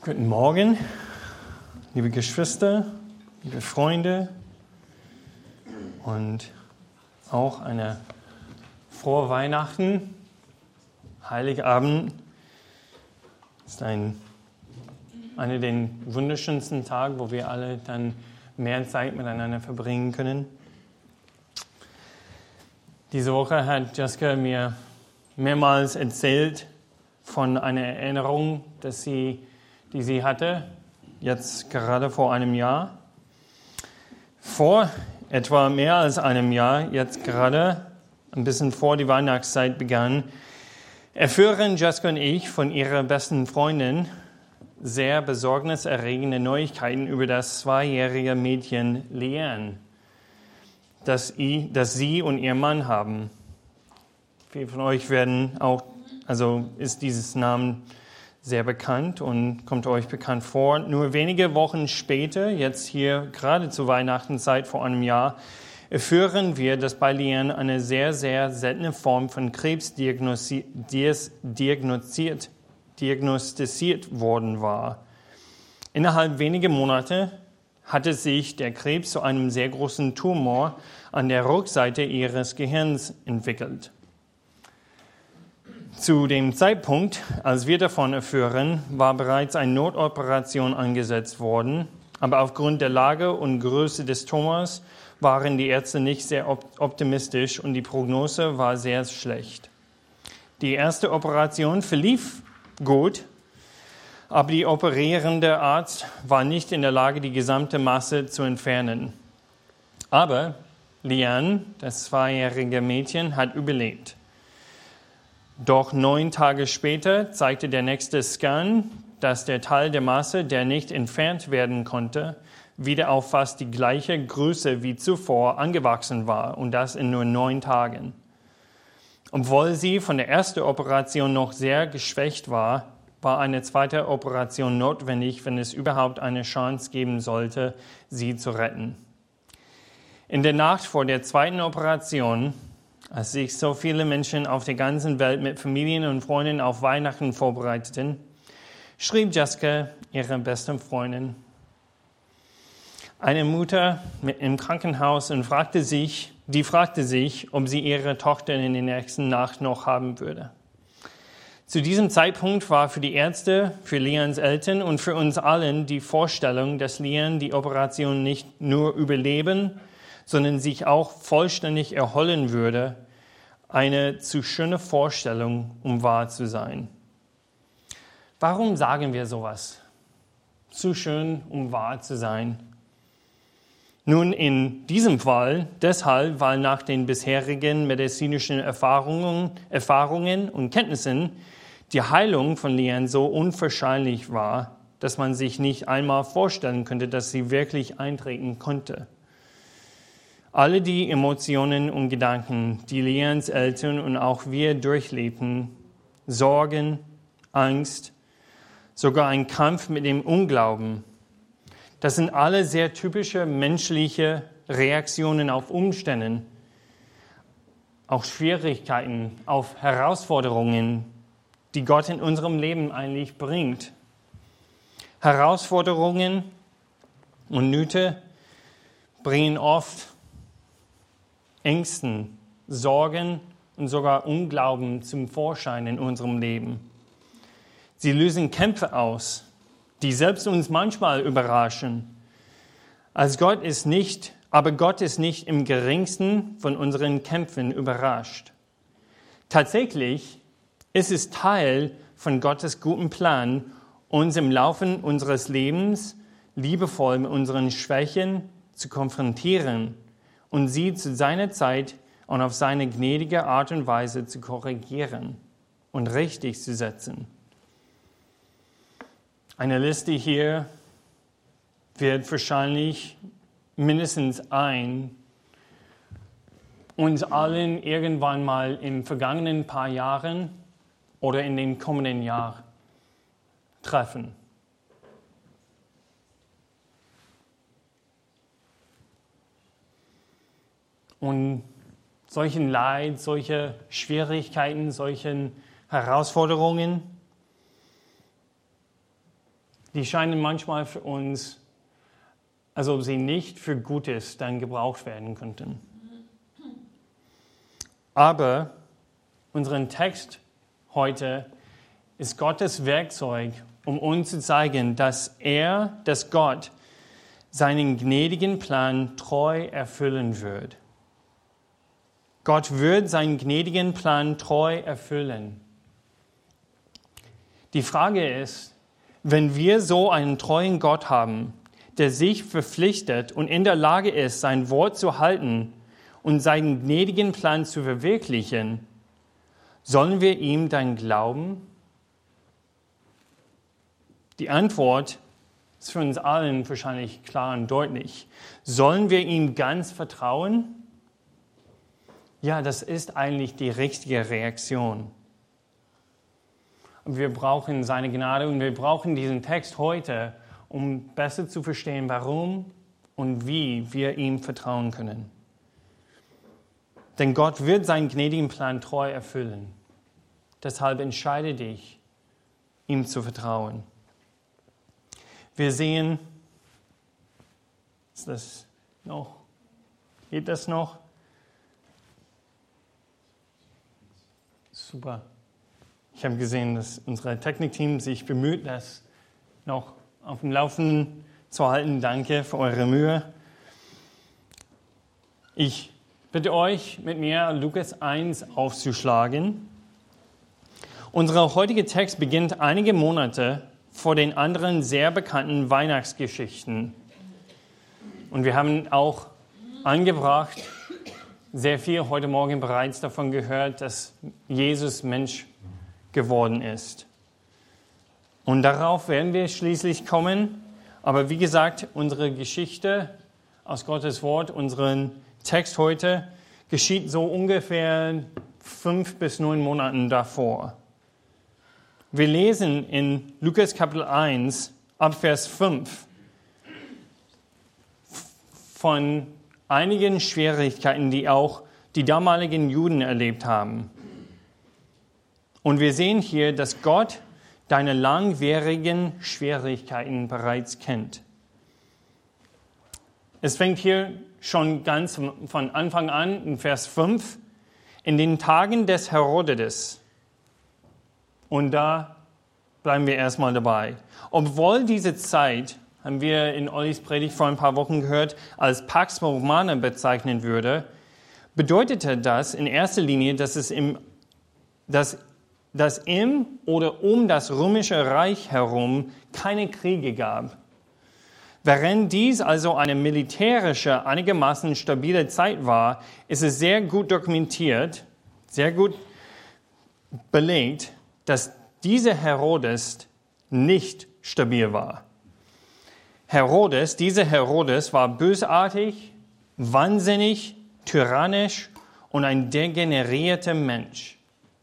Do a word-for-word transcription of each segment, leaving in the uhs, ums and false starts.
Guten Morgen, liebe Geschwister, liebe Freunde und auch eine frohe Weihnachten. Heiligabend ist ein, einer der wunderschönsten Tage, wo wir alle dann mehr Zeit miteinander verbringen können. Diese Woche hat Jessica mir mehrmals erzählt von einer Erinnerung, dass sie die sie hatte, jetzt gerade vor einem Jahr. Vor etwa mehr als einem Jahr, jetzt gerade ein bisschen vor die Weihnachtszeit begann, erfuhren Jessica und ich von ihrer besten Freundin sehr besorgniserregende Neuigkeiten über das zweijährige Mädchen Leanne, das, i, das sie und ihr Mann haben. Viele von euch werden auch, also ist dieses Namen sehr bekannt und kommt euch bekannt vor. Nur wenige Wochen später, jetzt hier gerade zur Weihnachtenzeit vor einem Jahr, erfuhren wir, dass bei Leanne eine sehr, sehr seltene Form von Krebs diagnostiziert, diagnostiziert, diagnostiziert worden war. Innerhalb weniger Monate hatte sich der Krebs zu einem sehr großen Tumor an der Rückseite ihres Gehirns entwickelt. Zu dem Zeitpunkt, als wir davon erfuhren, war bereits eine Notoperation angesetzt worden, aber aufgrund der Lage und Größe des Tumors waren die Ärzte nicht sehr optimistisch und die Prognose war sehr schlecht. Die erste Operation verlief gut, aber der operierende Arzt war nicht in der Lage, die gesamte Masse zu entfernen. Aber Leanne, das zweijährige Mädchen, hat überlebt. Doch neun Tage später zeigte der nächste Scan, dass der Teil der Masse, der nicht entfernt werden konnte, wieder auf fast die gleiche Größe wie zuvor angewachsen war, und das in nur neun Tagen. Obwohl sie von der ersten Operation noch sehr geschwächt war, war eine zweite Operation notwendig, wenn es überhaupt eine Chance geben sollte, sie zu retten. In der Nacht vor der zweiten Operation, als sich so viele Menschen auf der ganzen Welt mit Familien und Freunden auf Weihnachten vorbereiteten, schrieb Jessica, ihre beste Freundin, eine Mutter im Krankenhaus und fragte sich, die fragte sich, ob sie ihre Tochter in der nächsten Nacht noch haben würde. Zu diesem Zeitpunkt war für die Ärzte, für Leannes Eltern und für uns allen die Vorstellung, dass Leanne die Operation nicht nur überleben, sondern sich auch vollständig erholen würde, eine zu schöne Vorstellung, um wahr zu sein. Warum sagen wir sowas? Zu schön, um wahr zu sein. Nun, in diesem Fall deshalb, weil nach den bisherigen medizinischen Erfahrungen, Erfahrungen und Kenntnissen die Heilung von Leanne so unwahrscheinlich war, dass man sich nicht einmal vorstellen könnte, dass sie wirklich eintreten konnte. Alle die Emotionen und Gedanken, die Leannes Eltern und auch wir durchlebten, Sorgen, Angst, sogar ein Kampf mit dem Unglauben, das sind alle sehr typische menschliche Reaktionen auf Umstände, auf Schwierigkeiten, auf Herausforderungen, die Gott in unserem Leben eigentlich bringt. Herausforderungen und Nöte bringen oft Ängsten, Sorgen und sogar Unglauben zum Vorschein in unserem Leben. Sie lösen Kämpfe aus, die selbst uns manchmal überraschen. Als Gott ist nicht, aber Gott ist nicht im geringsten von unseren Kämpfen überrascht. Tatsächlich ist es Teil von Gottes guten Plan, uns im Laufe unseres Lebens liebevoll mit unseren Schwächen zu konfrontieren und sie zu seiner Zeit und auf seine gnädige Art und Weise zu korrigieren und richtig zu setzen. Eine Liste hier wird wahrscheinlich mindestens ein uns allen irgendwann mal im vergangenen paar Jahren oder in den kommenden Jahren treffen. Und solchen Leid, solche Schwierigkeiten, solchen Herausforderungen die scheinen manchmal für uns, als ob sie nicht für Gutes dann gebraucht werden könnten. Aber unseren Text heute ist Gottes Werkzeug, um uns zu zeigen, dass er, dass Gott, seinen gnädigen Plan treu erfüllen wird. Gott wird seinen gnädigen Plan treu erfüllen. Die Frage ist, wenn wir so einen treuen Gott haben, der sich verpflichtet und in der Lage ist, sein Wort zu halten und seinen gnädigen Plan zu verwirklichen, sollen wir ihm dann glauben? Die Antwort ist für uns allen wahrscheinlich klar und deutlich. Sollen wir ihm ganz vertrauen? Ja, das ist eigentlich die richtige Reaktion. Wir brauchen seine Gnade und wir brauchen diesen Text heute, um besser zu verstehen, warum und wie wir ihm vertrauen können. Denn Gott wird seinen gnädigen Plan treu erfüllen. Deshalb entscheide dich, ihm zu vertrauen. Wir sehen, ist das noch? Geht das noch? Super. Ich habe gesehen, dass unser Technikteam sich bemüht, das noch auf dem Laufenden zu halten. Danke für eure Mühe. Ich bitte euch, mit mir Lukas eins aufzuschlagen. Unser heutiger Text beginnt einige Monate vor den anderen sehr bekannten Weihnachtsgeschichten. Und wir haben auch angebracht, sehr viel heute Morgen bereits davon gehört, dass Jesus Mensch geworden ist. Und darauf werden wir schließlich kommen. Aber wie gesagt, unsere Geschichte aus Gottes Wort, unseren Text heute, geschieht so ungefähr fünf bis neun Monaten davor. Wir lesen in Lukas Kapitel eins ab Vers fünf von einigen Schwierigkeiten, die auch die damaligen Juden erlebt haben. Und wir sehen hier, dass Gott deine langwierigen Schwierigkeiten bereits kennt. Es fängt hier schon ganz von Anfang an in Vers fünf. In den Tagen des Herodes. Und da bleiben wir erstmal dabei. Obwohl diese Zeit, haben wir in Ollis Predigt vor ein paar Wochen gehört, als Pax Romana bezeichnen würde, bedeutete das in erster Linie, dass es im, dass, dass im oder um das römische Reich herum keine Kriege gab. Während dies also eine militärische, einigermaßen stabile Zeit war, ist es sehr gut dokumentiert, sehr gut belegt, dass dieser Herodes nicht stabil war. Herodes, dieser Herodes war bösartig, wahnsinnig, tyrannisch und ein degenerierter Mensch.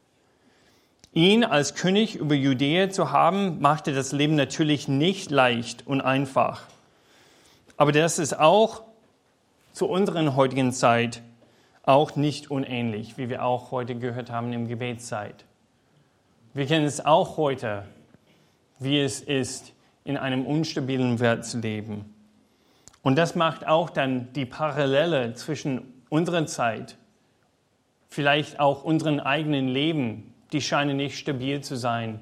Ihn als König über Judäa zu haben, machte das Leben natürlich nicht leicht und einfach. Aber das ist auch zu unserer heutigen Zeit auch nicht unähnlich, wie wir auch heute gehört haben im Gebetszeit. Wir kennen es auch heute, wie es ist, in einem unstabilen Welt zu leben. Und das macht auch dann die Parallele zwischen unserer Zeit, vielleicht auch unserem eigenen Leben, die scheinen nicht stabil zu sein,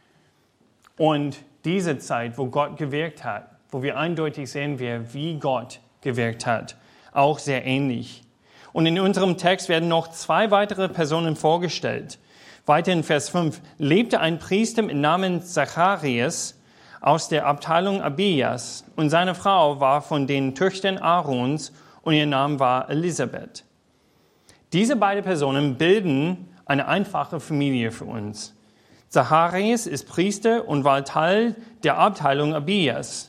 und diese Zeit, wo Gott gewirkt hat, wo wir eindeutig sehen, wie Gott gewirkt hat, auch sehr ähnlich. Und in unserem Text werden noch zwei weitere Personen vorgestellt. Weiter in Vers fünf lebte ein Priester mit Namen Zacharias aus der Abteilung Abias und seine Frau war von den Töchtern Aarons und ihr Name war Elisabeth. Diese beiden Personen bilden eine einfache Familie für uns. Zacharias ist Priester und war Teil der Abteilung Abias.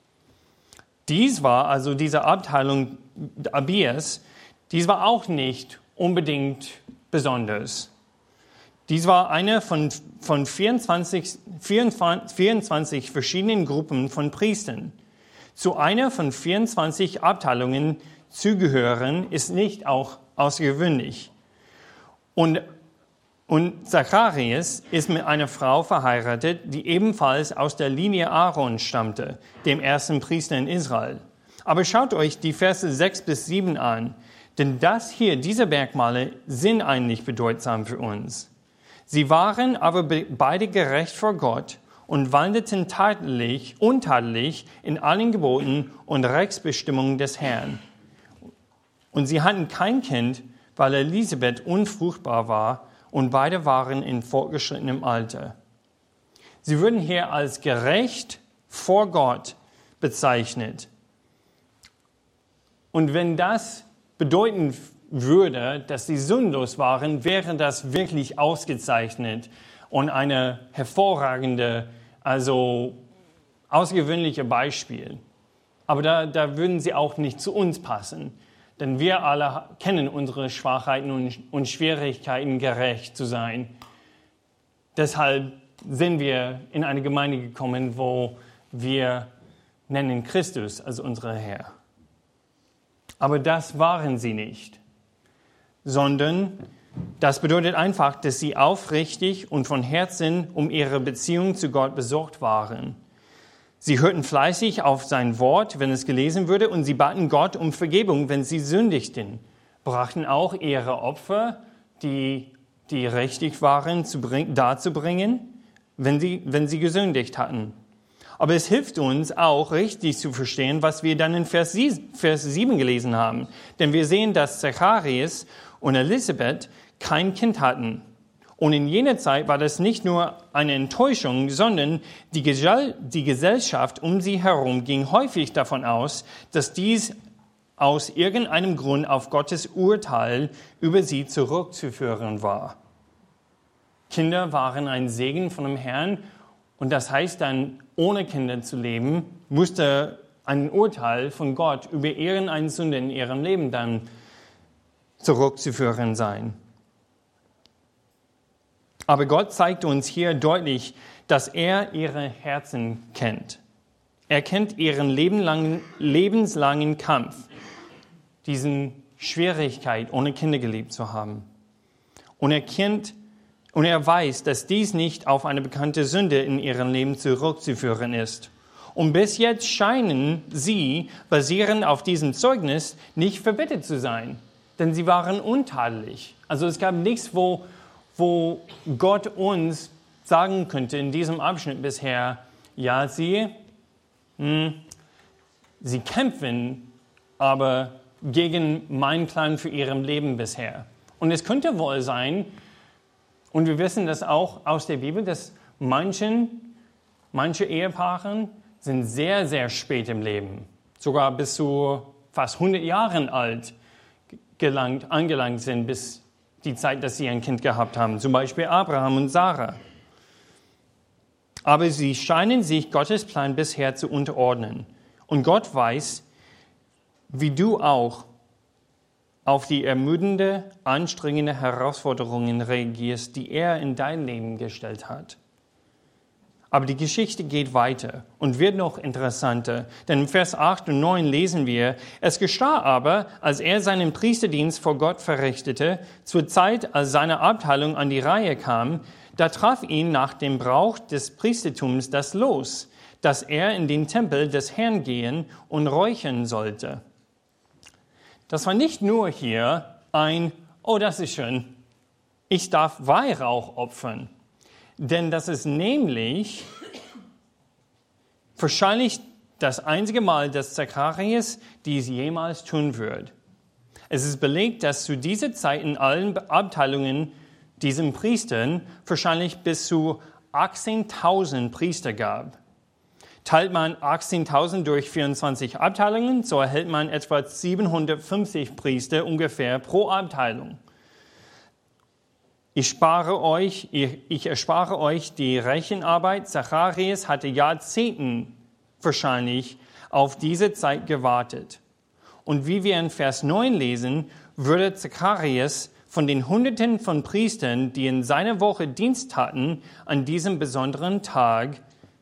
Dies war also diese Abteilung Abias, dies war auch nicht unbedingt besonders. Dies war eine von, von vierundzwanzig, vierundzwanzig, vierundzwanzig verschiedenen Gruppen von Priestern. Zu einer von vierundzwanzig Abteilungen zugehören ist nicht auch außergewöhnlich. Und Und Zacharias ist mit einer Frau verheiratet, die ebenfalls aus der Linie Aaron stammte, dem ersten Priester in Israel. Aber schaut euch die Verse sechs bis sieben an, denn das hier, diese Merkmale, sind eigentlich bedeutsam für uns. Sie waren aber beide gerecht vor Gott und wandelten tatlich, untadelig in allen Geboten und Rechtsbestimmungen des Herrn. Und sie hatten kein Kind, weil Elisabeth unfruchtbar war, und beide waren in fortgeschrittenem Alter. Sie würden hier als gerecht vor Gott bezeichnet. Und wenn das bedeuten würde, dass sie sündlos waren, wäre das wirklich ausgezeichnet und eine hervorragende, also außergewöhnliche Beispiel. Aber da, da würden sie auch nicht zu uns passen. Denn wir alle kennen unsere Schwachheiten und, und Schwierigkeiten, gerecht zu sein. Deshalb sind wir in eine Gemeinde gekommen, wo wir nennen Christus als unseren Herr. Aber das waren sie nicht, sondern das bedeutet einfach, dass sie aufrichtig und von Herzen um ihre Beziehung zu Gott besorgt waren. Sie hörten fleißig auf sein Wort, wenn es gelesen wurde, und sie baten Gott um Vergebung, wenn sie sündigten, brachten auch ihre Opfer, die, die richtig waren, zu bring, darzubringen, wenn sie, wenn sie gesündigt hatten. Aber es hilft uns auch, richtig zu verstehen, was wir dann in Vers sieben gelesen haben. Denn wir sehen, dass Zacharias und Elisabeth kein Kind hatten. Und in jener Zeit war das nicht nur eine Enttäuschung, sondern die Gesellschaft um sie herum ging häufig davon aus, dass dies aus irgendeinem Grund auf Gottes Urteil über sie zurückzuführen war. Kinder waren ein Segen von dem Herrn, und das heißt dann, ohne Kinder zu leben, musste ein Urteil von Gott über irgendeine Sünde in ihrem Leben dann zurückzuführen sein. Aber Gott zeigt uns hier deutlich, dass er ihre Herzen kennt. Er kennt ihren lebenlangen, lebenslangen Kampf, diesen Schwierigkeit, ohne Kinder geliebt zu haben. Und er kennt und er weiß, dass dies nicht auf eine bekannte Sünde in ihrem Leben zurückzuführen ist. Und bis jetzt scheinen sie, basierend auf diesem Zeugnis, nicht verbittet zu sein, denn sie waren untadelig. Also es gab nichts, wo wo Gott uns sagen könnte in diesem Abschnitt bisher, ja, sie, mh, sie kämpfen aber gegen meinen Plan für ihr Leben bisher. Und es könnte wohl sein, und wir wissen das auch aus der Bibel, dass manchen, manche Ehepaare sind sehr, sehr spät im Leben, sogar bis zu fast hundert Jahren alt gelangt, angelangt sind, bis die Zeit, dass sie ein Kind gehabt haben, zum Beispiel Abraham und Sarah. Aber sie scheinen sich Gottes Plan bisher zu unterordnen. Und Gott weiß, wie du auch auf die ermüdende, anstrengende Herausforderungen reagierst, die er in dein Leben gestellt hat. Aber die Geschichte geht weiter und wird noch interessanter, denn in Vers acht und neun lesen wir, es geschah aber, als er seinen Priesterdienst vor Gott verrichtete, zur Zeit, als seine Abteilung an die Reihe kam, da traf ihn nach dem Brauch des Priestertums das Los, dass er in den Tempel des Herrn gehen und räuchern sollte. Das war nicht nur hier ein, oh, das ist schön, ich darf Weihrauch opfern. Denn das ist nämlich wahrscheinlich das einzige Mal, dass Zacharias dies jemals tun wird. Es ist belegt, dass zu dieser Zeit in allen Abteilungen diesen Priestern wahrscheinlich bis zu achtzehntausend Priester gab. Teilt man achtzehntausend durch vierundzwanzig Abteilungen, so erhält man etwa siebenhundertfünfzig Priester ungefähr pro Abteilung. Ich spare euch, ich erspare euch die Rechenarbeit. Zacharias hatte Jahrzehnten wahrscheinlich auf diese Zeit gewartet. Und wie wir in Vers neun lesen, würde Zacharias von den Hunderten von Priestern, die in seiner Woche Dienst hatten, an diesem besonderen Tag,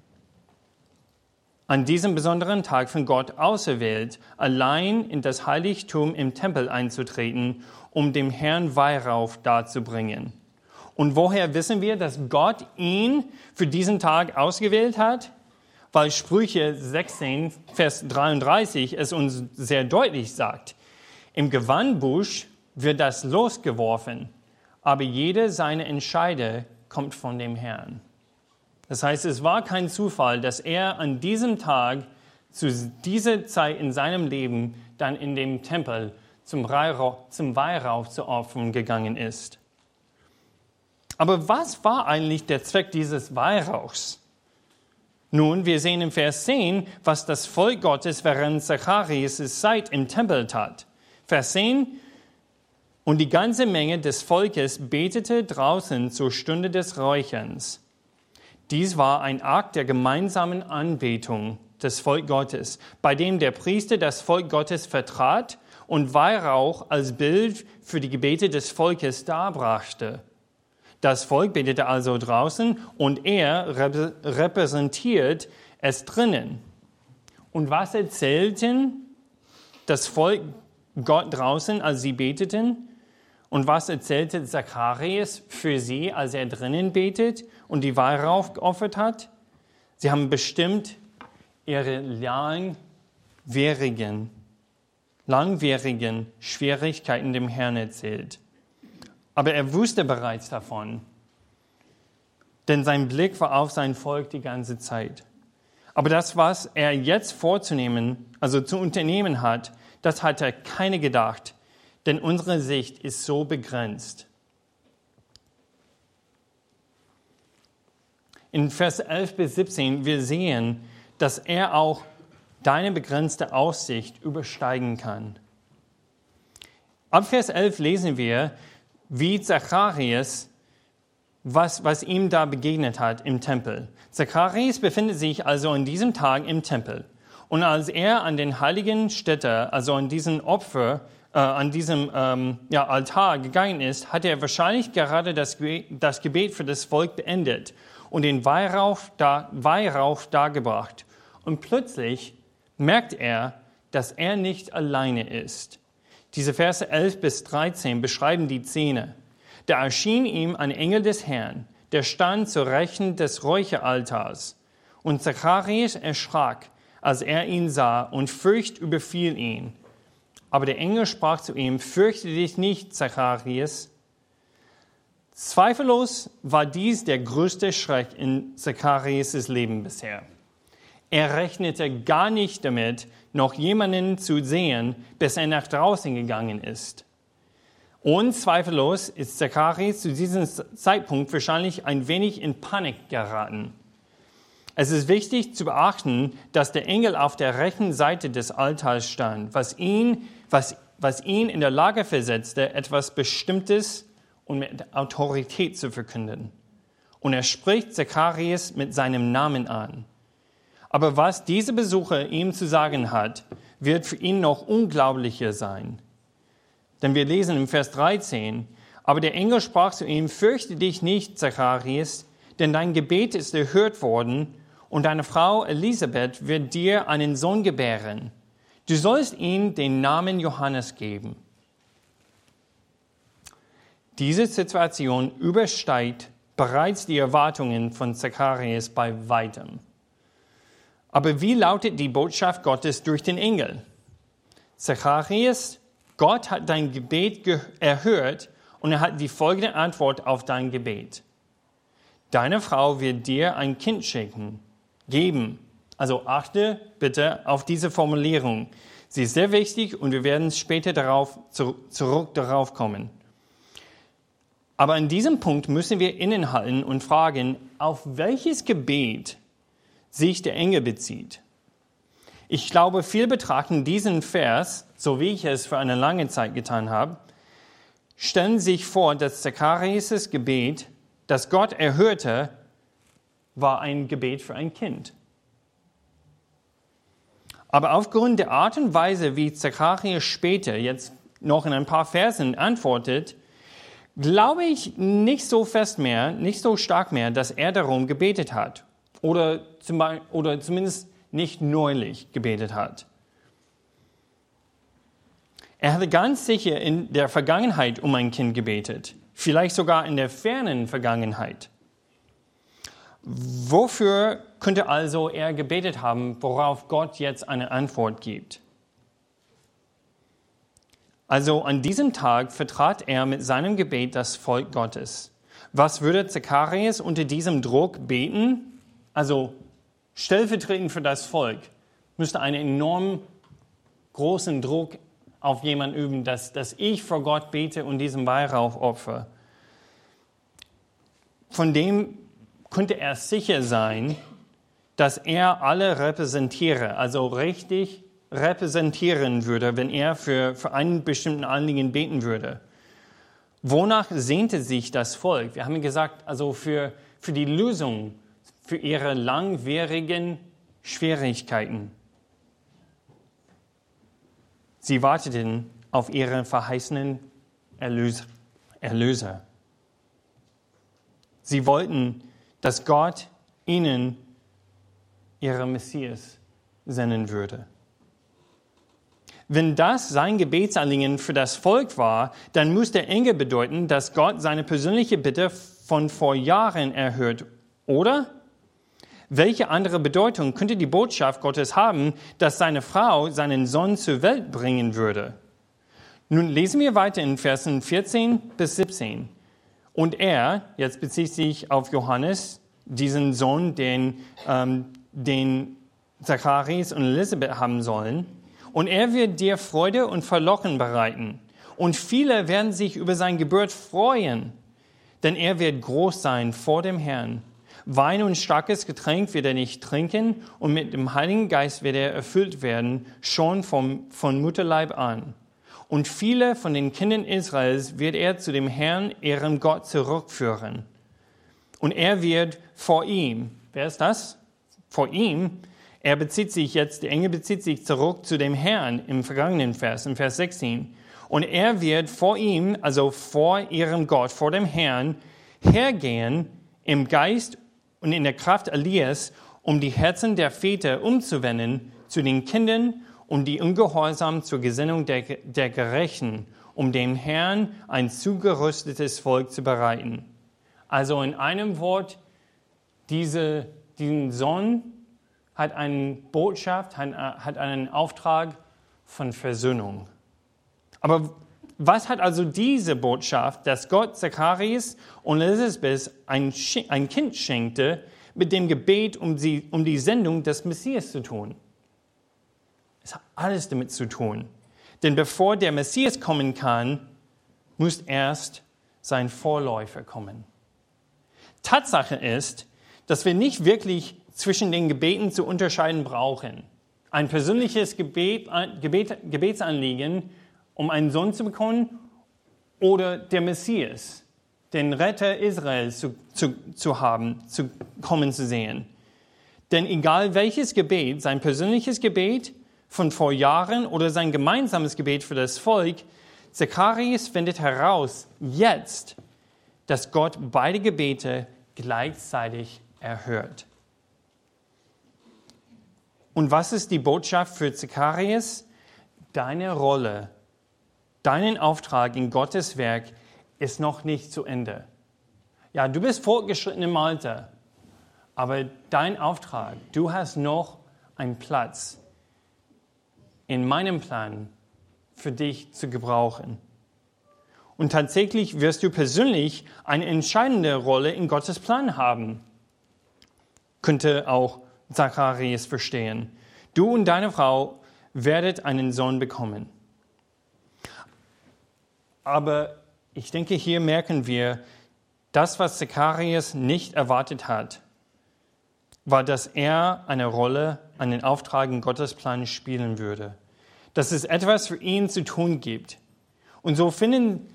an diesem besonderen Tag von Gott auserwählt, allein in das Heiligtum im Tempel einzutreten, um dem Herrn Weihrauch darzubringen. Und woher wissen wir, dass Gott ihn für diesen Tag ausgewählt hat? Weil Sprüche sechzehn, Vers dreiunddreißig es uns sehr deutlich sagt. Im Gewandbusch wird das Los geworfen, aber jede seiner Entscheide kommt von dem Herrn. Das heißt, es war kein Zufall, dass er an diesem Tag zu dieser Zeit in seinem Leben dann in dem Tempel zum Weihrauch, zum Weihrauch zu opfern gegangen ist. Aber was war eigentlich der Zweck dieses Weihrauchs? Nun, wir sehen im Vers zehn, was das Volk Gottes während Zacharias' Zeit im Tempel tat. Vers zehn, und die ganze Menge des Volkes betete draußen zur Stunde des Räucherns. Dies war ein Akt der gemeinsamen Anbetung des Volk Gottes, bei dem der Priester das Volk Gottes vertrat und Weihrauch als Bild für die Gebete des Volkes darbrachte. Das Volk betete also draußen und er repräsentiert es drinnen. Und was erzählten das Volk Gott draußen, als sie beteten? Und was erzählte Zacharias für sie, als er drinnen betet und die Weihrauch geopfert hat? Sie haben bestimmt ihre langwierigen, langwierigen Schwierigkeiten dem Herrn erzählt. Aber er wusste bereits davon, denn sein Blick war auf sein Volk die ganze Zeit. Aber das, was er jetzt vorzunehmen, also zu unternehmen hat, das hat er keine gedacht, denn unsere Sicht ist so begrenzt. In Vers elf bis siebzehn, wir sehen, dass er auch deine begrenzte Aussicht übersteigen kann. Ab Vers elf lesen wir, wie Zacharias, was, was ihm da begegnet hat im Tempel. Zacharias befindet sich also an diesem Tag im Tempel. Und als er an den heiligen Stätte, also an diesen Opfer, äh, an diesem ähm, ja, Altar gegangen ist, hat er wahrscheinlich gerade das, das Gebet für das Volk beendet und den Weihrauch, da, Weihrauch dargebracht. Und plötzlich merkt er, dass er nicht alleine ist. Diese Verse elf bis dreizehn beschreiben die Szene. Da erschien ihm ein Engel des Herrn, der stand zur Rechten des Räucheraltars. Und Zacharias erschrak, als er ihn sah, und Furcht überfiel ihn. Aber der Engel sprach zu ihm, fürchte dich nicht, Zacharias. Zweifellos war dies der größte Schreck in Zacharias' Leben bisher. Er rechnete gar nicht damit, noch jemanden zu sehen, bis er nach draußen gegangen ist. Und zweifellos ist Zacharias zu diesem Zeitpunkt wahrscheinlich ein wenig in Panik geraten. Es ist wichtig zu beachten, dass der Engel auf der rechten Seite des Altars stand, was ihn, was, was ihn in der Lage versetzte, etwas Bestimmtes und mit Autorität zu verkünden. Und er spricht Zacharias mit seinem Namen an. Aber was dieser Besucher ihm zu sagen hat, wird für ihn noch unglaublicher sein. Denn wir lesen im Vers dreizehn, aber der Engel sprach zu ihm, fürchte dich nicht, Zacharias, denn dein Gebet ist erhört worden und deine Frau Elisabeth wird dir einen Sohn gebären. Du sollst ihm den Namen Johannes geben. Diese Situation übersteigt bereits die Erwartungen von Zacharias bei weitem. Aber wie lautet die Botschaft Gottes durch den Engel? Zacharias, Gott hat dein Gebet ge- erhört und er hat die folgende Antwort auf dein Gebet. Deine Frau wird dir ein Kind schenken, geben. Also achte bitte auf diese Formulierung. Sie ist sehr wichtig und wir werden später darauf, zu, zurück darauf kommen. Aber an diesem Punkt müssen wir innehalten und fragen, auf welches Gebet sich der Engel bezieht. Ich glaube, viele betrachten diesen Vers, so wie ich es für eine lange Zeit getan habe, stellen sich vor, dass Zacharias' Gebet, das Gott erhörte, war ein Gebet für ein Kind. Aber aufgrund der Art und Weise, wie Zacharias später, jetzt noch in ein paar Versen antwortet, glaube ich nicht so fest mehr, nicht so stark mehr, dass er darum gebetet hat. Oder, zum Beispiel, oder zumindest nicht neulich gebetet hat. Er hatte ganz sicher in der Vergangenheit um ein Kind gebetet. vielleicht sogar in der fernen Vergangenheit. Wofür könnte also er gebetet haben, worauf Gott jetzt eine Antwort gibt? Also an diesem Tag vertrat er mit seinem Gebet das Volk Gottes. Was würde Zacharias unter diesem Druck beten? Also stellvertretend für das Volk müsste einen enorm großen Druck auf jemanden üben, dass, dass ich vor Gott bete und diesen Weihrauch opfere. Von dem könnte er sicher sein, dass er alle repräsentiere, also richtig repräsentieren würde, wenn er für, für einen bestimmten Anliegen beten würde. Wonach sehnte sich das Volk? Wir haben gesagt, also für, für die Lösung, für ihre langwierigen Schwierigkeiten. Sie warteten auf ihren verheißenen Erlöser. Erlöser. Sie wollten, dass Gott ihnen ihren Messias senden würde. Wenn das sein Gebetsanliegen für das Volk war, dann muss der Engel bedeuten, dass Gott seine persönliche Bitte von vor Jahren erhört, oder? Welche andere Bedeutung könnte die Botschaft Gottes haben, dass seine Frau seinen Sohn zur Welt bringen würde? Nun lesen wir weiter in Versen vierzehn bis siebzehn. Und er, jetzt bezieht sich auf Johannes, diesen Sohn, den, ähm, den Zacharias und Elisabeth haben sollen, und er wird dir Freude und Verlocken bereiten. Und viele werden sich über seine Geburt freuen, denn er wird groß sein vor dem Herrn. Wein und starkes Getränk wird er nicht trinken und mit dem Heiligen Geist wird er erfüllt werden, schon vom, von Mutterleib an. Und viele von den Kindern Israels wird er zu dem Herrn, ihrem Gott, zurückführen. Und er wird vor ihm, wer ist das? Vor ihm, er bezieht sich jetzt, der Engel bezieht sich zurück zu dem Herrn im vergangenen Vers, im Vers sechzehn. Und er wird vor ihm, also vor ihrem Gott, vor dem Herrn, hergehen im Geist und in der Kraft Elias, um die Herzen der Väter umzuwenden zu den Kindern, um die Ungehorsam zur Gesinnung der, der Gerechten, um dem Herrn ein zugerüstetes Volk zu bereiten. Also in einem Wort, diese, diesen Sohn hat eine Botschaft, hat einen Auftrag von Versöhnung. Aber was hat also diese Botschaft, dass Gott Zacharias und Elisabeth ein, ein Kind schenkte, mit dem Gebet um die, um die Sendung des Messias zu tun? Es hat alles damit zu tun. Denn bevor der Messias kommen kann, muss erst sein Vorläufer kommen. Tatsache ist, dass wir nicht wirklich zwischen den Gebeten zu unterscheiden brauchen. Ein persönliches Gebet, Gebet, Gebetsanliegen, um einen Sohn zu bekommen, oder der Messias, den Retter Israels zu, zu, zu haben, zu kommen zu sehen. Denn egal welches Gebet, sein persönliches Gebet von vor Jahren oder sein gemeinsames Gebet für das Volk, Zacharias findet heraus jetzt, dass Gott beide Gebete gleichzeitig erhört. Und was ist die Botschaft für Zacharias? Deine Rolle, deinen Auftrag in Gottes Werk ist noch nicht zu Ende. Ja, du bist fortgeschritten im Alter, aber dein Auftrag, du hast noch einen Platz in meinem Plan für dich zu gebrauchen. Und tatsächlich wirst du persönlich eine entscheidende Rolle in Gottes Plan haben, könnte auch Zacharias verstehen. Du und deine Frau werdet einen Sohn bekommen. Aber ich denke, hier merken wir, das, was Zacharias nicht erwartet hat, war, dass er eine Rolle, einen Auftrag in Gottes Plan spielen würde. Dass es etwas für ihn zu tun gibt. Und so finden,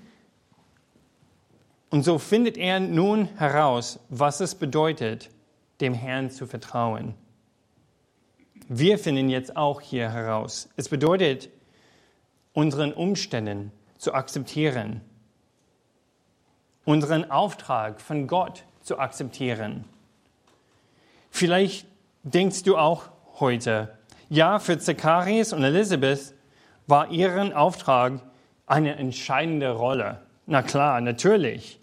und so findet er nun heraus, was es bedeutet, dem Herrn zu vertrauen. Wir finden jetzt auch hier heraus. Es bedeutet, unseren Umständen zu akzeptieren, unseren Auftrag von Gott zu akzeptieren. Vielleicht denkst du auch heute, ja, für Zacharias und Elisabeth war ihren Auftrag eine entscheidende Rolle. Na klar, natürlich.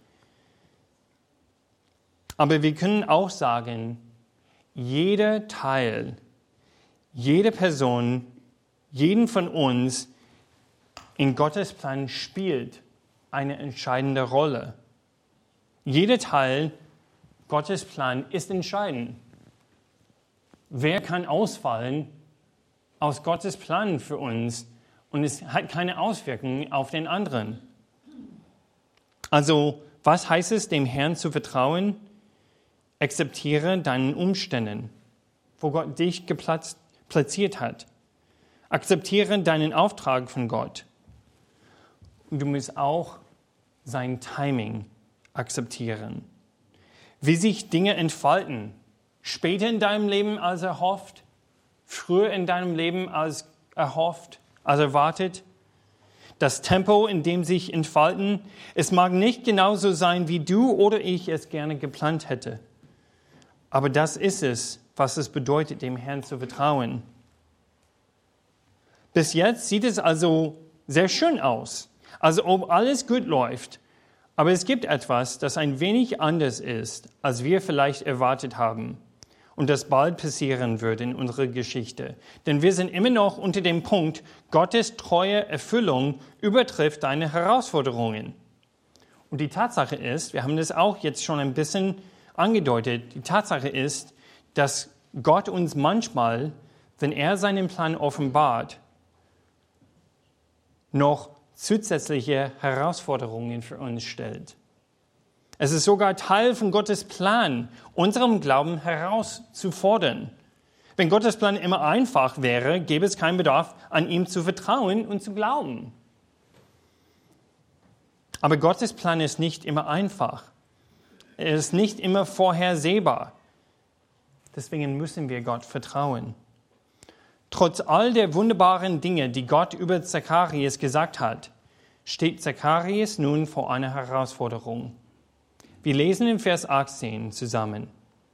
Aber wir können auch sagen, jeder Teil, jede Person, jeden von uns in Gottes Plan spielt eine entscheidende Rolle. Jeder Teil Gottes Plan ist entscheidend. Wer kann ausfallen aus Gottes Plan für uns und es hat keine Auswirkungen auf den anderen? Also, was heißt es, dem Herrn zu vertrauen? Akzeptiere deinen Umständen, wo Gott dich geplatzt, platziert hat. Akzeptiere deinen Auftrag von Gott. Und du musst auch sein Timing akzeptieren. Wie sich Dinge entfalten, später in deinem Leben als erhofft, früher in deinem Leben als erhofft, als erwartet. Das Tempo, in dem sich entfalten, es mag nicht genauso sein, wie du oder ich es gerne geplant hätte. Aber das ist es, was es bedeutet, dem Herrn zu vertrauen. Bis jetzt sieht es also sehr schön aus, als ob alles gut läuft. Aber es gibt etwas, das ein wenig anders ist, als wir vielleicht erwartet haben. Und das bald passieren wird in unserer Geschichte. Denn wir sind immer noch unter dem Punkt, Gottes treue Erfüllung übertrifft deine Herausforderungen. Und die Tatsache ist, wir haben das auch jetzt schon ein bisschen angedeutet, die Tatsache ist, dass Gott uns manchmal, wenn er seinen Plan offenbart, noch zusätzliche Herausforderungen für uns stellt. Es ist sogar Teil von Gottes Plan, unserem Glauben herauszufordern. Wenn Gottes Plan immer einfach wäre, gäbe es keinen Bedarf, an ihm zu vertrauen und zu glauben. Aber Gottes Plan ist nicht immer einfach. Er ist nicht immer vorhersehbar. Deswegen müssen wir Gott vertrauen. Trotz all der wunderbaren Dinge, die Gott über Zacharias gesagt hat, steht Zacharias nun vor einer Herausforderung. Wir lesen in Vers achtzehn zusammen.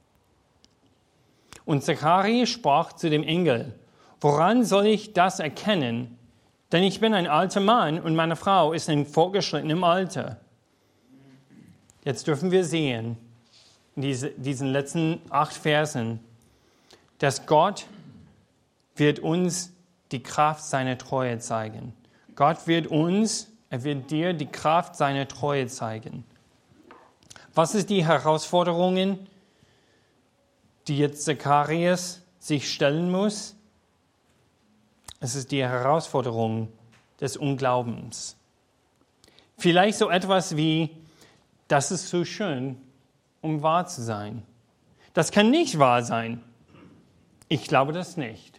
Und Zacharias sprach zu dem Engel: Woran soll ich das erkennen? Denn ich bin ein alter Mann und meine Frau ist in fortgeschrittenem Alter. Jetzt dürfen wir sehen, in diese, diesen letzten acht Versen, dass Gott wird uns die Kraft seiner Treue zeigen. Gott wird uns, er wird dir die Kraft seiner Treue zeigen. Was ist die Herausforderungen, die jetzt Zacharias sich stellen muss? Es ist die Herausforderung des Unglaubens. Vielleicht so etwas wie, das ist so schön, um wahr zu sein. Das kann nicht wahr sein. Ich glaube das nicht.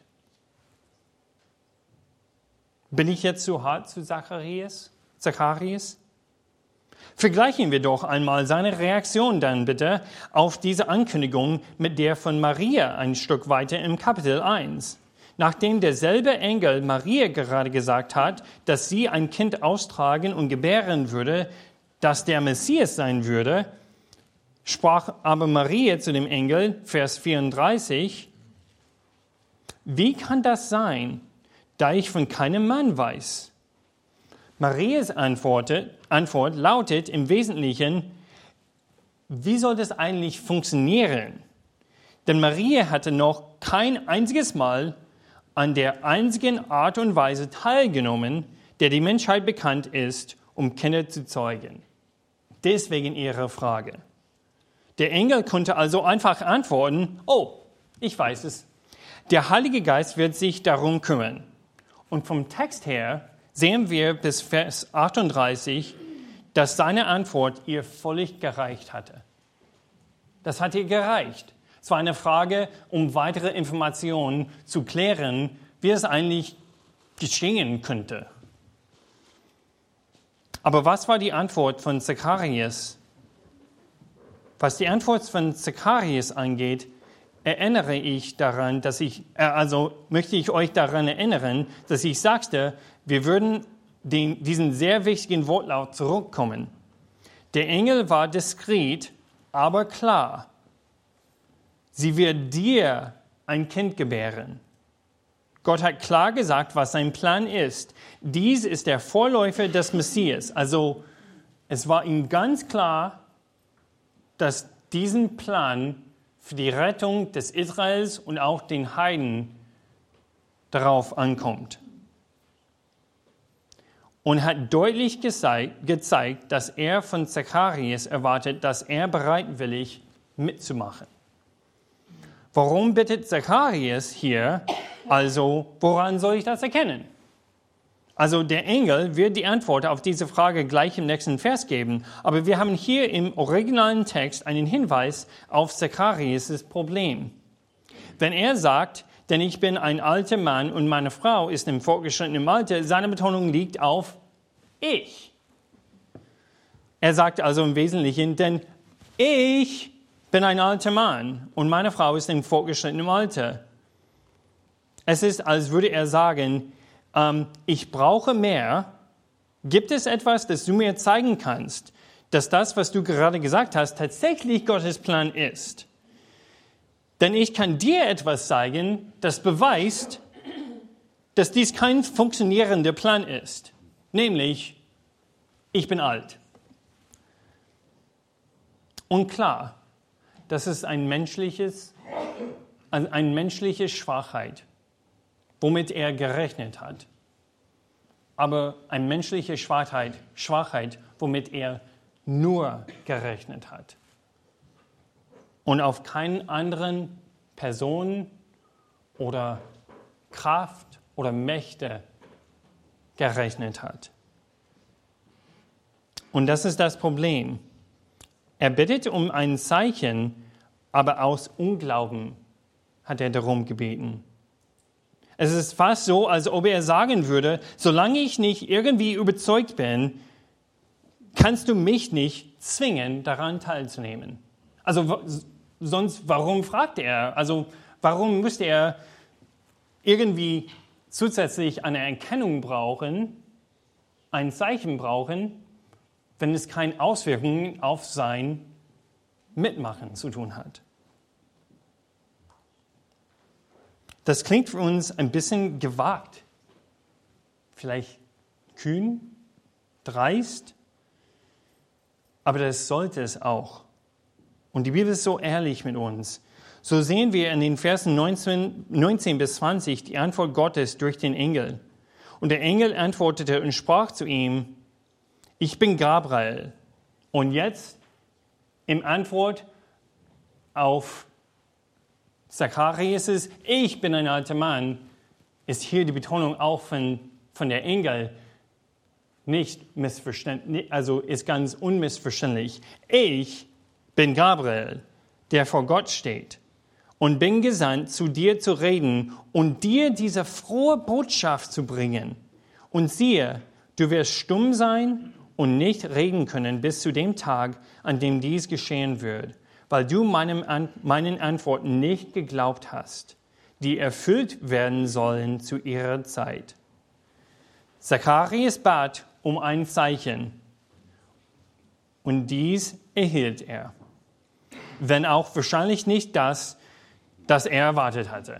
Bin ich jetzt zu hart zu Zacharias? Zacharias? Vergleichen wir doch einmal seine Reaktion dann bitte auf diese Ankündigung mit der von Maria ein Stück weiter im Kapitel eins. Nachdem derselbe Engel Maria gerade gesagt hat, dass sie ein Kind austragen und gebären würde, das der Messias sein würde, sprach aber Maria zu dem Engel, Vers vierunddreißig, wie kann das sein, da ich von keinem Mann weiß? Marias Antwort, Antwort lautet im Wesentlichen, wie soll das eigentlich funktionieren? Denn Maria hatte noch kein einziges Mal an der einzigen Art und Weise teilgenommen, der die Menschheit bekannt ist, um Kinder zu zeugen. Deswegen ihre Frage. Der Engel konnte also einfach antworten, oh, ich weiß es. Der Heilige Geist wird sich darum kümmern. Und vom Text her sehen wir bis Vers achtunddreißig, dass seine Antwort ihr völlig gereicht hatte. Das hat ihr gereicht. Es war eine Frage, um weitere Informationen zu klären, wie es eigentlich geschehen könnte. Aber was war die Antwort von Zacharias? Was die Antwort von Zacharias angeht, erinnere ich daran, dass ich, also möchte ich euch daran erinnern, dass ich sagte, wir würden den, diesen sehr wichtigen Wortlaut zurückkommen. Der Engel war diskret, aber klar. Sie wird dir ein Kind gebären. Gott hat klar gesagt, was sein Plan ist. Dies ist der Vorläufer des Messias, also Es war ihm ganz klar, dass diesen Plan für die Rettung des Israels und auch den Heiden darauf ankommt. Und hat deutlich gezeigt, gezeigt, dass er von Zacharias erwartet, dass er bereitwillig mitzumachen. Warum bittet Zacharias hier? Also, woran soll ich das erkennen? Also der Engel wird die Antwort auf diese Frage gleich im nächsten Vers geben. Aber wir haben hier im originalen Text einen Hinweis auf Zacharias' Problem. Wenn er sagt, denn ich bin ein alter Mann und meine Frau ist im fortgeschrittenen Alter, seine Betonung liegt auf ich. Er sagt also im Wesentlichen, denn ich bin ein alter Mann und meine Frau ist im fortgeschrittenen Alter. Es ist, als würde er sagen, ähm, ich brauche mehr. Gibt es etwas, das du mir zeigen kannst, dass das, was du gerade gesagt hast, tatsächlich Gottes Plan ist? Denn ich kann dir etwas zeigen, das beweist, dass dies kein funktionierender Plan ist. Nämlich, ich bin alt. Und klar, das ist ein menschliches, eine menschliche Schwachheit, womit er gerechnet hat. Aber eine menschliche Schwachheit, Schwachheit, womit er nur gerechnet hat. Und auf keinen anderen Person oder Kraft oder Mächte gerechnet hat. Und das ist das Problem. Er bittet um ein Zeichen, aber aus Unglauben hat er darum gebeten. Es ist fast so, als ob er sagen würde, solange ich nicht irgendwie überzeugt bin, kannst du mich nicht zwingen, daran teilzunehmen. Also sonst, warum fragt er? Also warum müsste er irgendwie zusätzlich eine Erkennung brauchen, ein Zeichen brauchen, wenn es keine Auswirkungen auf sein Mitmachen zu tun hat? Das klingt für uns ein bisschen gewagt, vielleicht kühn, dreist, aber das sollte es auch. Und die Bibel ist so ehrlich mit uns. So sehen wir in den Versen neunzehn, neunzehn bis zwanzig die Antwort Gottes durch den Engel. Und der Engel antwortete und sprach zu ihm, ich bin Gabriel. Und jetzt im Antwort auf Zacharias ist, ich bin ein alter Mann, ist hier die Betonung auch von, von der Engel nicht missverständlich, also ist ganz unmissverständlich. Ich bin Gabriel, der vor Gott steht und bin gesandt, zu dir zu reden und dir diese frohe Botschaft zu bringen. Und siehe, du wirst stumm sein und nicht reden können bis zu dem Tag, an dem dies geschehen wird, weil du meinem, meinen Antworten nicht geglaubt hast, die erfüllt werden sollen zu ihrer Zeit. Zacharias bat um ein Zeichen, und dies erhielt er, wenn auch wahrscheinlich nicht das, das er erwartet hatte.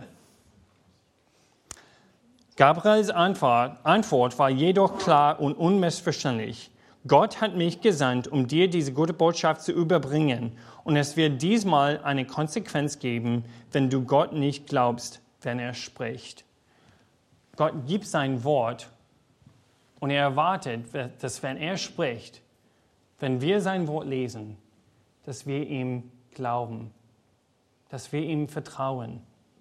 Gabriels Antwort, Antwort war jedoch klar und unmissverständlich. Gott hat mich gesandt, um dir diese gute Botschaft zu überbringen. Und es wird diesmal eine Konsequenz geben, wenn du Gott nicht glaubst, wenn er spricht. Gott gibt sein Wort und er erwartet, dass wenn er spricht, wenn wir sein Wort lesen, dass wir ihm glauben, dass wir ihm vertrauen.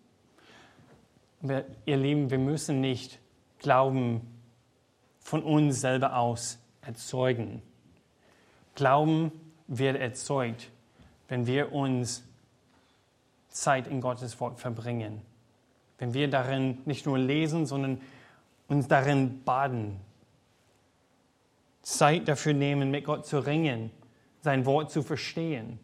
Wir, ihr Lieben, wir müssen nicht Glauben von uns selber aus erzeugen. Glauben wird erzeugt, wenn wir uns Zeit in Gottes Wort verbringen. Wenn wir darin nicht nur lesen, sondern uns darin baden. Zeit dafür nehmen, mit Gott zu ringen, sein Wort zu verstehen.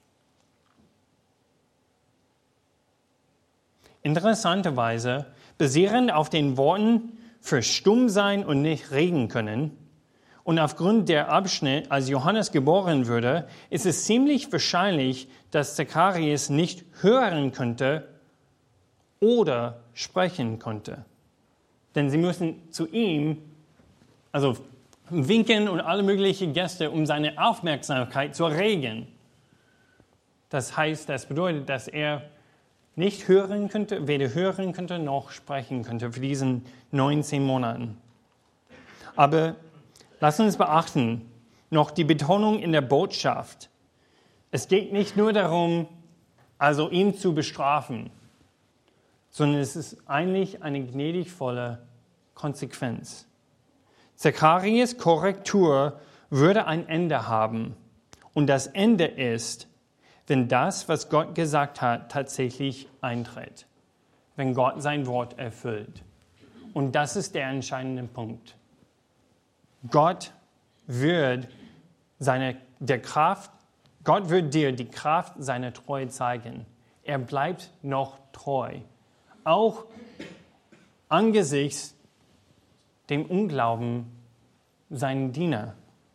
Interessanterweise, basierend auf den Worten für stumm sein und nicht reden können, und aufgrund der Abschnitt, als Johannes geboren wurde, ist es ziemlich wahrscheinlich, dass Zacharias nicht hören könnte oder sprechen konnte. Denn sie müssen zu ihm, also winken und alle möglichen Gäste, um seine Aufmerksamkeit zu erregen. Das heißt, das bedeutet, dass er nicht hören könnte, weder hören könnte noch sprechen könnte für diesen neunzehn Monaten. Aber lass uns beachten, noch die Betonung in der Botschaft. Es geht nicht nur darum, also ihn zu bestrafen, sondern es ist eigentlich eine gnädigvolle Konsequenz. Zacharias Korrektur würde ein Ende haben. Und das Ende ist, wenn das, was Gott gesagt hat, tatsächlich eintritt. Wenn Gott sein Wort erfüllt. Und das ist der entscheidende Punkt. Gott wird seine, der Kraft, Gott wird dir die Kraft seiner Treue zeigen. Er bleibt noch treu. Auch angesichts dem Unglauben seiner Diener.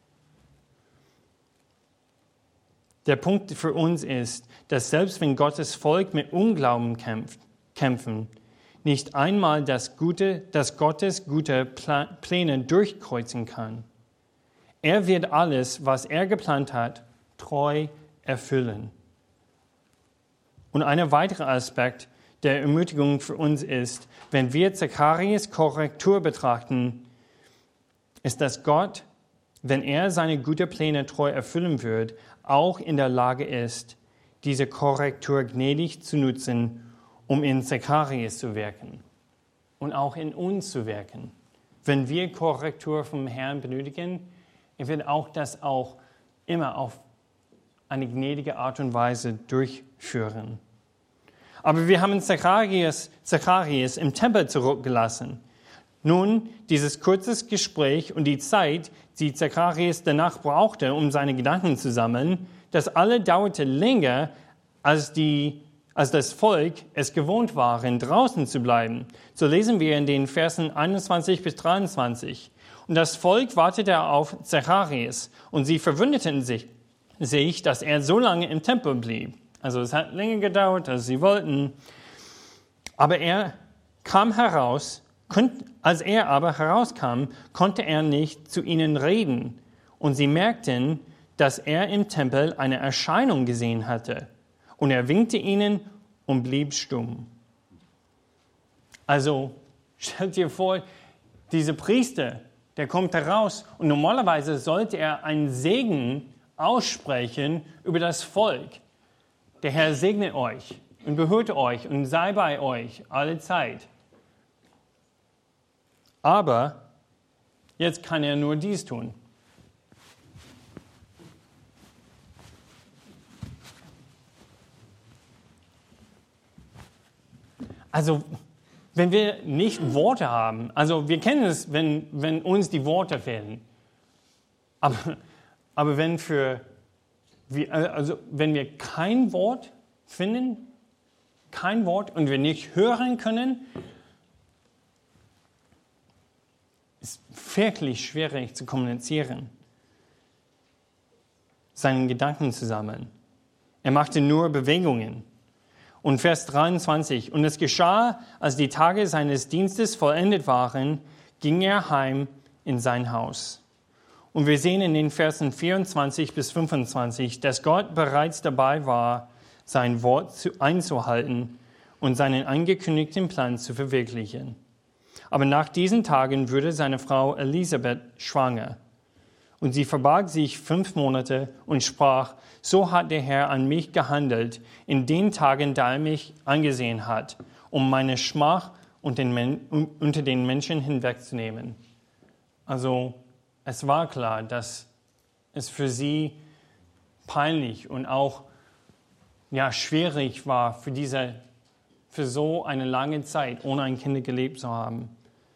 Der Punkt für uns ist, dass selbst wenn Gottes Volk mit Unglauben kämpft, kämpfen, nicht einmal das Gute, das Gottes gute Pläne durchkreuzen kann. Er wird alles, was er geplant hat, treu erfüllen. Und ein weiterer Aspekt der Ermutigung für uns ist, wenn wir Zacharias Korrektur betrachten, ist, dass Gott, wenn er seine guten Pläne treu erfüllen wird, auch in der Lage ist, diese Korrektur gnädig zu nutzen, um in Zacharias zu wirken und auch in uns zu wirken. Wenn wir Korrektur vom Herrn benötigen, er wird auch das auch immer auf eine gnädige Art und Weise durchführen. Aber wir haben Zacharias, Zacharias im Tempel zurückgelassen. Nun, dieses kurze Gespräch und die Zeit, die Zacharias danach brauchte, um seine Gedanken zu sammeln, das alle dauerte länger, als, die, als das Volk es gewohnt waren, draußen zu bleiben. So lesen wir in den Versen einundzwanzig bis dreiundzwanzig. Und das Volk wartete auf Zacharias und sie verwunderten sich, sich, dass er so lange im Tempel blieb. Also es hat länger gedauert, als sie wollten. Aber er kam heraus. Als er aber herauskam, konnte er nicht zu ihnen reden. Und sie merkten, dass er im Tempel eine Erscheinung gesehen hatte. Und er winkte ihnen und blieb stumm. Also stellt dir vor, dieser Priester, der kommt heraus und normalerweise sollte er einen Segen aussprechen über das Volk. Der Herr segne euch und behüte euch und sei bei euch alle Zeit. Aber jetzt kann er nur dies tun. Also, wenn wir nicht Worte haben, also wir kennen es, wenn, wenn uns die Worte fehlen. Aber, aber wenn, für, also wenn wir kein Wort finden, kein Wort und wir nicht hören können, ist wirklich schwierig zu kommunizieren, seinen Gedanken zu sammeln. Er machte nur Bewegungen. Und Vers dreiundzwanzig, und es geschah, als die Tage seines Dienstes vollendet waren, ging er heim in sein Haus. Und wir sehen in den Versen vierundzwanzig bis fünfundzwanzig, dass Gott bereits dabei war, sein Wort einzuhalten und seinen angekündigten Plan zu verwirklichen. Aber nach diesen Tagen wurde seine Frau Elisabeth schwanger. Und sie verbarg sich fünf Monate und sprach, so hat der Herr an mich gehandelt, in den Tagen, da er mich angesehen hat, um meine Schmach unter den Menschen hinwegzunehmen. Also es war klar, dass es für sie peinlich und auch ja, schwierig war, für, diese, für so eine lange Zeit ohne ein Kind gelebt zu haben.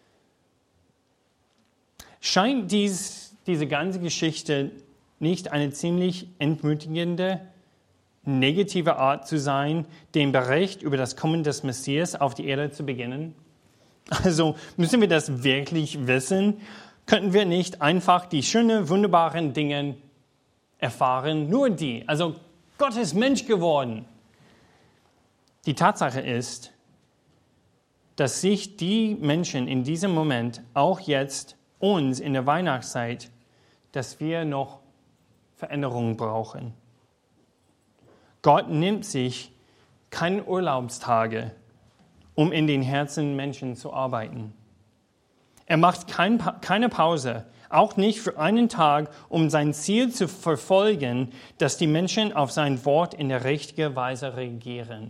Scheint dies, diese ganze Geschichte nicht eine ziemlich entmutigende, negative Art zu sein, den Bericht über das Kommen des Messias auf die Erde zu beginnen? Also müssen wir das wirklich wissen? Könnten wir nicht einfach die schönen, wunderbaren Dinge erfahren? Nur die. Also Gott ist Mensch geworden. Die Tatsache ist, dass sich die Menschen in diesem Moment auch jetzt uns in der Weihnachtszeit, dass wir noch Veränderungen brauchen. Gott nimmt sich keine Urlaubstage, um in den Herzen Menschen zu arbeiten. Er macht kein, keine Pause, auch nicht für einen Tag, um sein Ziel zu verfolgen, dass die Menschen auf sein Wort in der richtigen Weise reagieren.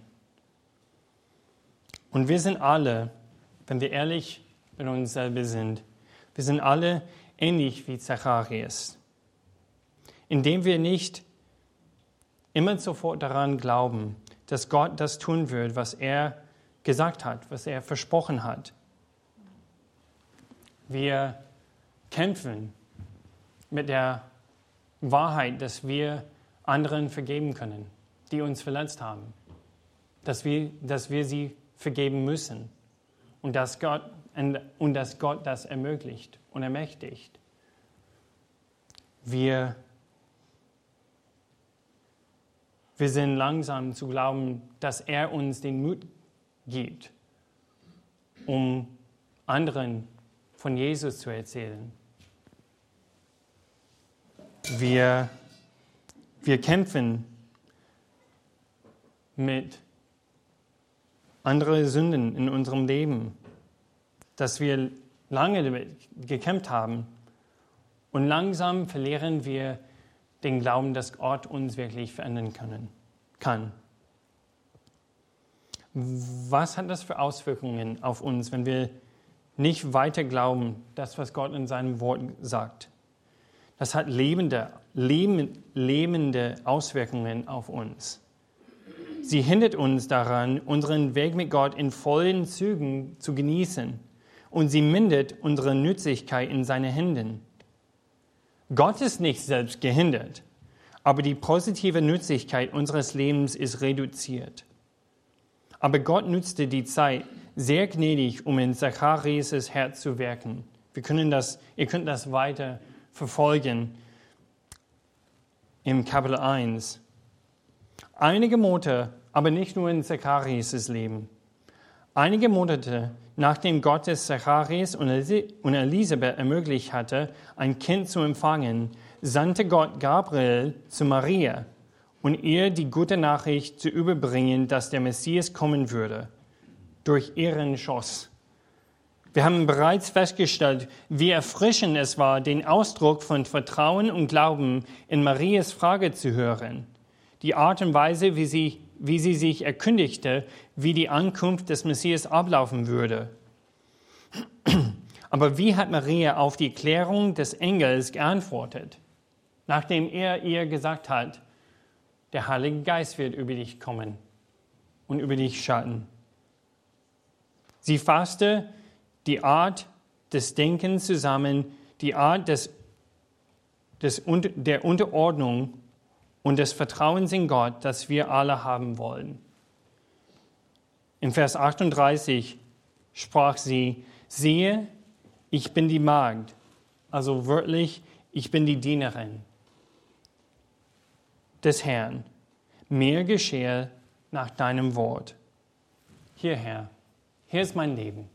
Und wir sind alle, wenn wir ehrlich mit uns selber sind, wir sind alle ähnlich wie Zacharias, indem wir nicht immer sofort daran glauben, dass Gott das tun wird, was er gesagt hat, was er versprochen hat. Wir kämpfen mit der Wahrheit, dass wir anderen vergeben können, die uns verletzt haben, dass wir, dass wir sie vergeben müssen und dass Gott, und dass Gott das ermöglicht und ermächtigt. Wir, wir sind langsam zu glauben, dass er uns den Mut gibt, um anderen von Jesus zu erzählen. Wir, wir kämpfen mit anderen Sünden in unserem Leben, dass wir lange damit gekämpft haben. Und langsam verlieren wir den Glauben, dass Gott uns wirklich verändern können, kann. Was hat das für Auswirkungen auf uns, wenn wir nicht weiter glauben, das, was Gott in seinem Wort sagt? Das hat lebende, lebende Auswirkungen auf uns. Sie hindert uns daran, unseren Weg mit Gott in vollen Zügen zu genießen. Und sie mindert unsere Nützlichkeit in seinen Händen. Gott ist nicht selbst gehindert, aber die positive Nützlichkeit unseres Lebens ist reduziert. Aber Gott nutzte die Zeit sehr gnädig, um in Zacharias Herz zu wirken. Wir können das, ihr könnt das weiter verfolgen im Kapitel eins. Einige Monate, aber nicht nur in Zacharias Leben. Einige Monate, nachdem Gott es Zacharias und Elisabeth ermöglicht hatte, ein Kind zu empfangen, sandte Gott Gabriel zu Maria, um ihr die gute Nachricht zu überbringen, dass der Messias kommen würde, durch ihren Schoß. Wir haben bereits festgestellt, wie erfrischend es war, den Ausdruck von Vertrauen und Glauben in Marias Frage zu hören. Die Art und Weise, wie sie, wie sie sich erkundigte, wie die Ankunft des Messias ablaufen würde. Aber wie hat Maria auf die Erklärung des Engels geantwortet, nachdem er ihr gesagt hat, der Heilige Geist wird über dich kommen und über dich schatten? Sie fasste die Art des Denkens zusammen, die Art des, des, der Unterordnung und des Vertrauens in Gott, das wir alle haben wollen. In Vers achtunddreißig sprach sie, siehe, ich bin die Magd, also wörtlich, ich bin die Dienerin des Herrn. Mir geschehe nach deinem Wort. Hier, Herr, hier ist mein Leben.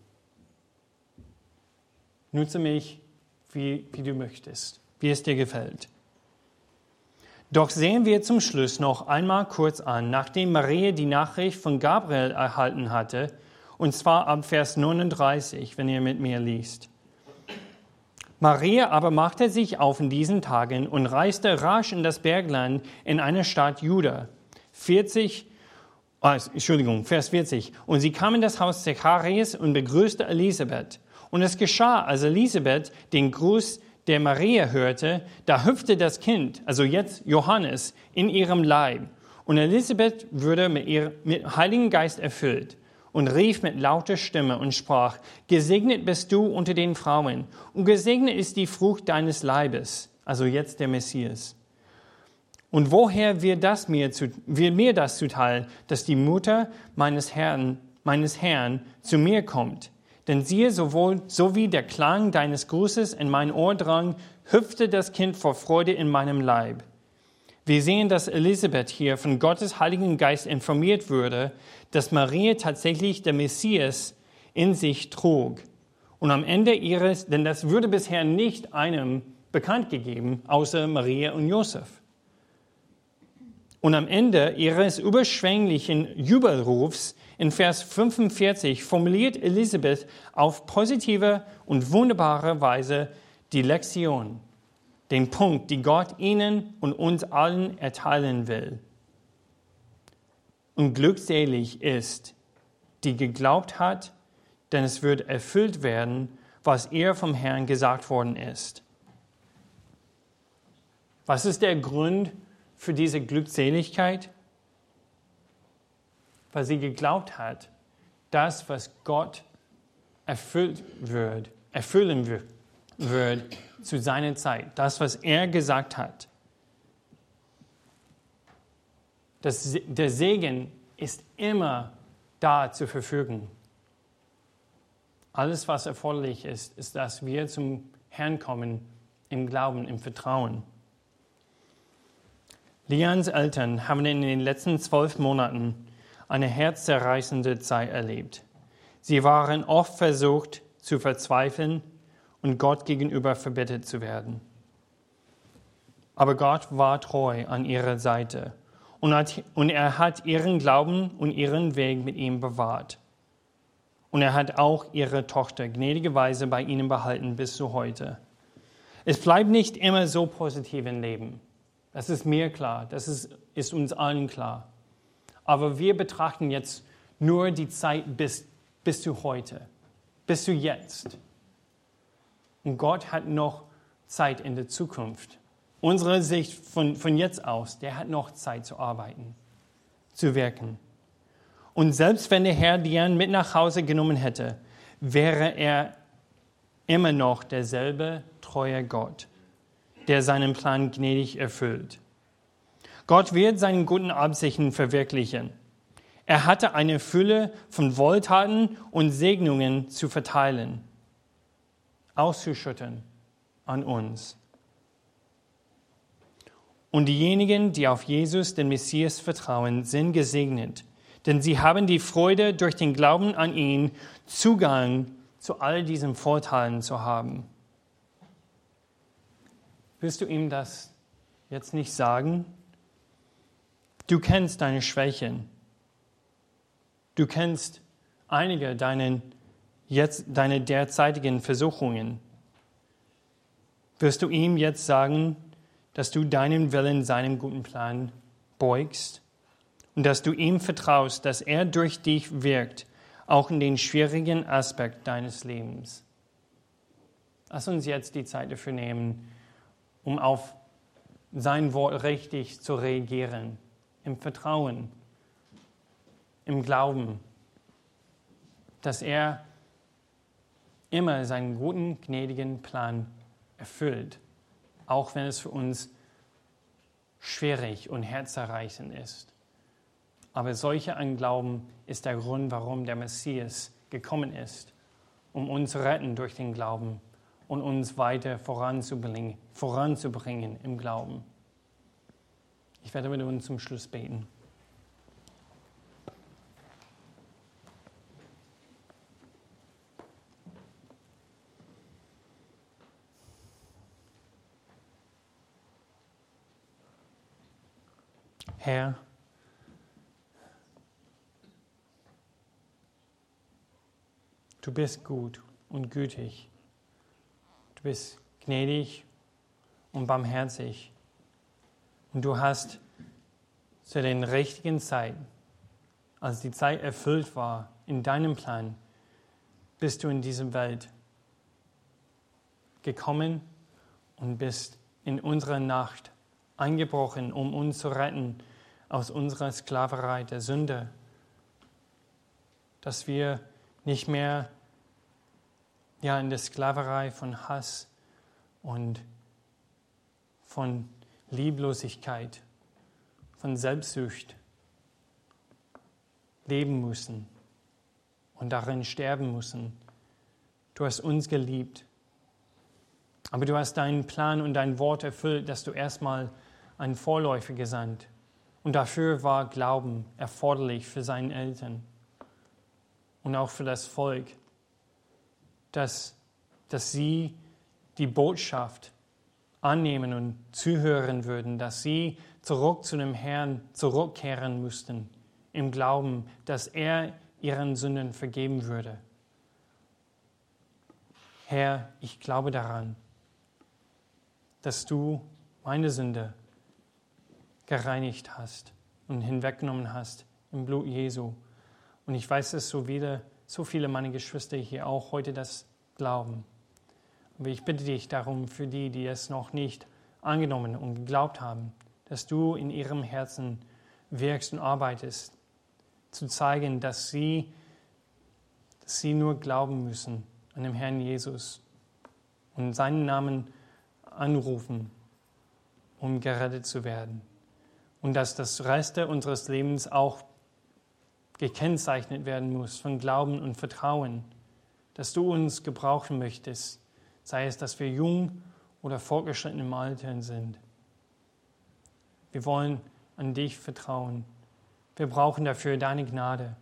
Nutze mich, wie, wie du möchtest, wie es dir gefällt. Doch sehen wir zum Schluss noch einmal kurz an, nachdem Maria die Nachricht von Gabriel erhalten hatte, und zwar ab Vers neununddreißig, wenn ihr mit mir liest. Maria aber machte sich auf in diesen Tagen und reiste rasch in das Bergland in eine Stadt Juda. vierzig, oh, Entschuldigung, Vers vierzig. Und sie kam in das Haus Zacharias und begrüßte Elisabeth. Und es geschah, als Elisabeth den Gruß der Maria hörte, da hüpfte das Kind, also jetzt Johannes, in ihrem Leib. Und Elisabeth wurde mit, ihr, mit Heiligen Geist erfüllt und rief mit lauter Stimme und sprach, gesegnet bist du unter den Frauen und gesegnet ist die Frucht deines Leibes, also jetzt der Messias. Und woher wird, das mir, zu, wird mir das zuteil, dass die Mutter meines Herrn, meines Herrn zu mir kommt? Denn siehe, sowohl, so wie der Klang deines Grußes in mein Ohr drang, hüpfte das Kind vor Freude in meinem Leib. Wir sehen, dass Elisabeth hier von Gottes Heiligen Geist informiert wurde, dass Maria tatsächlich der Messias in sich trug Und am Ende ihres, denn das würde bisher nicht einem bekannt gegeben, außer Maria und Josef. Und am Ende ihres überschwänglichen Jubelrufs in Vers fünfundvierzig formuliert Elisabeth auf positive und wunderbare Weise die Lektion, den Punkt, die Gott ihnen und uns allen erteilen will. Und glückselig ist, die geglaubt hat, denn es wird erfüllt werden, was ihr vom Herrn gesagt worden ist. Was ist der Grund für diese Glückseligkeit? Weil sie geglaubt hat, das, was Gott erfüllt wird, erfüllen wird, wird zu seiner Zeit. Das, was er gesagt hat. Das, der Segen ist immer da zur Verfügung. Alles, was erforderlich ist, ist, dass wir zum Herrn kommen im Glauben, im Vertrauen. Lians Eltern haben in den letzten zwölf Monaten eine herzzerreißende Zeit erlebt. Sie waren oft versucht zu verzweifeln und Gott gegenüber verbittert zu werden. Aber Gott war treu an ihrer Seite und, hat, und er hat ihren Glauben und ihren Weg mit ihm bewahrt. Und er hat auch ihre Tochter gnädigerweise bei ihnen behalten bis zu heute. Es bleibt nicht immer so positiv im Leben. Das ist mir klar, das ist, ist uns allen klar. Aber wir betrachten jetzt nur die Zeit bis, bis zu heute, bis zu jetzt. Und Gott hat noch Zeit in der Zukunft. Unsere Sicht von, von jetzt aus, der hat noch Zeit zu arbeiten, zu wirken. Und selbst wenn der Herr Lian mit nach Hause genommen hätte, wäre er immer noch derselbe treue Gott, der seinen Plan gnädig erfüllt. Gott wird seine guten Absichten verwirklichen. Er hatte eine Fülle von Wohltaten und Segnungen zu verteilen, auszuschütten an uns. Und diejenigen, die auf Jesus, den Messias, vertrauen, sind gesegnet, denn sie haben die Freude, durch den Glauben an ihn Zugang zu all diesen Vorteilen zu haben. Willst du ihm das jetzt nicht sagen? Du kennst deine Schwächen. Du kennst einige deiner jetzt, deine derzeitigen Versuchungen. Wirst du ihm jetzt sagen, dass du deinen Willen seinem guten Plan beugst und dass du ihm vertraust, dass er durch dich wirkt, auch in den schwierigen Aspekt deines Lebens? Lass uns jetzt die Zeit dafür nehmen, um auf sein Wort richtig zu reagieren, im Vertrauen, im Glauben, dass er immer seinen guten, gnädigen Plan erfüllt, auch wenn es für uns schwierig und herzzerreißend ist. Aber solcher ein Glauben ist der Grund, warum der Messias gekommen ist, um uns zu retten durch den Glauben und uns weiter voranzubringen, voranzubringen im Glauben. Ich werde mit uns zum Schluss beten. Herr, du bist gut und gütig. Du bist gnädig und barmherzig. Und du hast zu den richtigen Zeiten, als die Zeit erfüllt war, in deinem Plan, bist du in diese Welt gekommen und bist in unserer Nacht eingebrochen, um uns zu retten aus unserer Sklaverei der Sünde, dass wir nicht mehr ja, in der Sklaverei von Hass und von Lieblosigkeit, von Selbstsucht leben müssen und darin sterben müssen. Du hast uns geliebt, aber du hast deinen Plan und dein Wort erfüllt, dass du erstmal einen Vorläufer gesandt. Und dafür war Glauben erforderlich für seine Eltern und auch für das Volk. dass, dass sie die Botschaft annehmen und zuhören würden, dass sie zurück zu dem Herrn zurückkehren müssten, im Glauben, dass er ihren Sünden vergeben würde. Herr, ich glaube daran, dass du meine Sünde gereinigt hast und hinweggenommen hast im Blut Jesu. Und ich weiß, dass so viele, so viele meiner Geschwister hier auch heute das glauben. Aber ich bitte dich darum, für die, die es noch nicht angenommen und geglaubt haben, dass du in ihrem Herzen wirkst und arbeitest, zu zeigen, dass sie, dass sie nur glauben müssen an den Herrn Jesus und seinen Namen anrufen, um gerettet zu werden. Und dass das Rest unseres Lebens auch gekennzeichnet werden muss von Glauben und Vertrauen, dass du uns gebrauchen möchtest, sei es, dass wir jung oder fortgeschritten im Alter sind. Wir wollen an dich vertrauen. Wir brauchen dafür deine Gnade.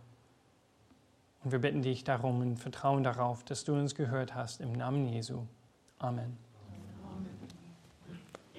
Und wir bitten dich darum und vertrauen darauf, dass du uns gehört hast. Im Namen Jesu. Amen.